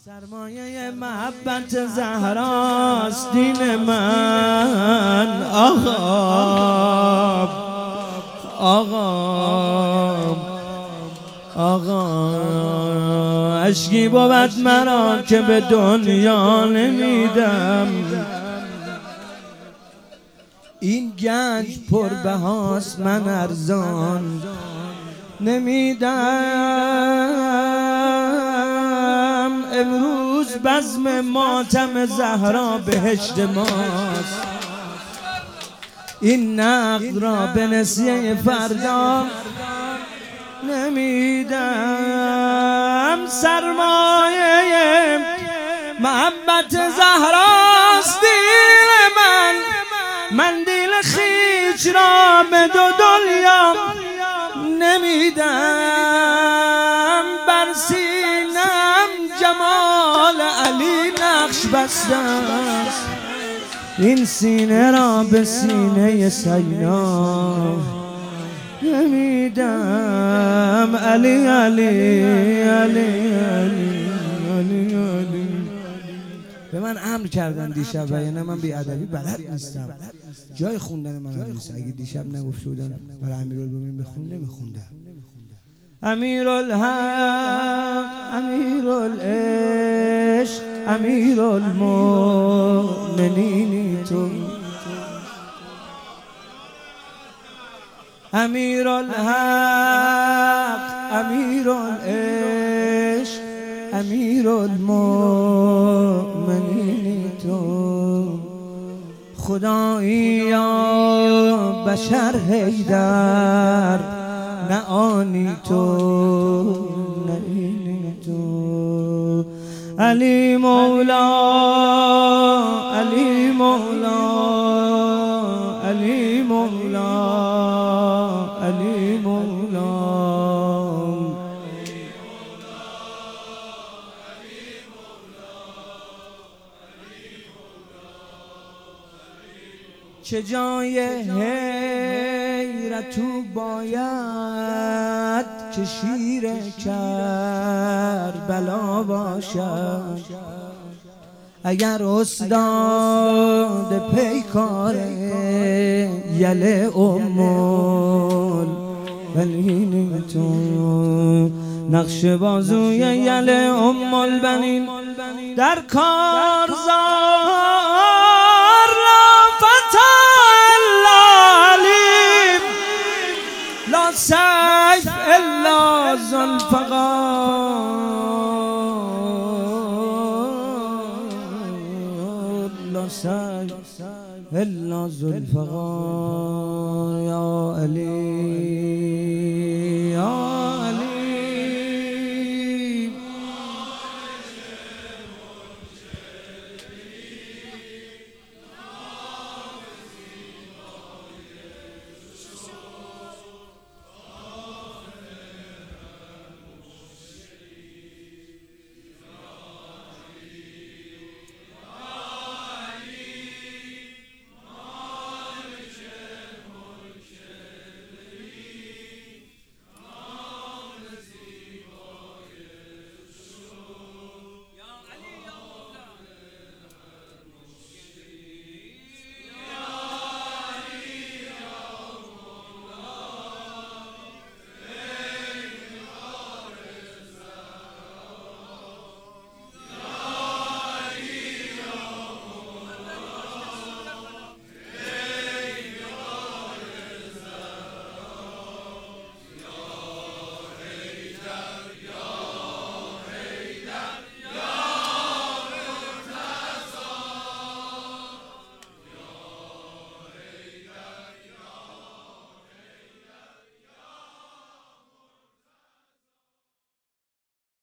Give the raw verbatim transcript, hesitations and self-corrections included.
سرمایه محبت زهراست دین من. آقا آقا آقا اشکی بود مرا که به دنیا نمیدم. این گنج پربهاست من ارزان نمیدم. امروز بزم ماتم زهرا بهشت ماست. این نقد را به نسیه فردا نمیدم. سرمایه محبت زهراست دین من. من دل خیش را به دو دنیا نمیدم. بر سینم جمال علی نقش بسته است. این سینه را به سینه سینا نمیدم. علی علی علی علی علی علی. به من امر کردن دیشب و یعنی من بی‌ادبی بلد نیستم. جای خوندن من نیست. اگه دیشب نگفته بودن برای امیرالمومنین بخون نمیخوندم. امیرالحق امیرالعشق امیرالمومنینی تو. امیرالحق امیرالعشق امیرالمومنینی تو. خدایی یا بشر حیدر نه آنی تو نه اینی تو. علی مولا علی مولا علی مولا علی مولا. چه جای حیرت او باید که شیر کربلا باشد. اگر استاد پیکار یل ام‌البنین تو. نقش بازوی یل ام‌البنین در کارزار لا سیف الا ذوالفقار لا سیف الا ذوالفقار. یا علی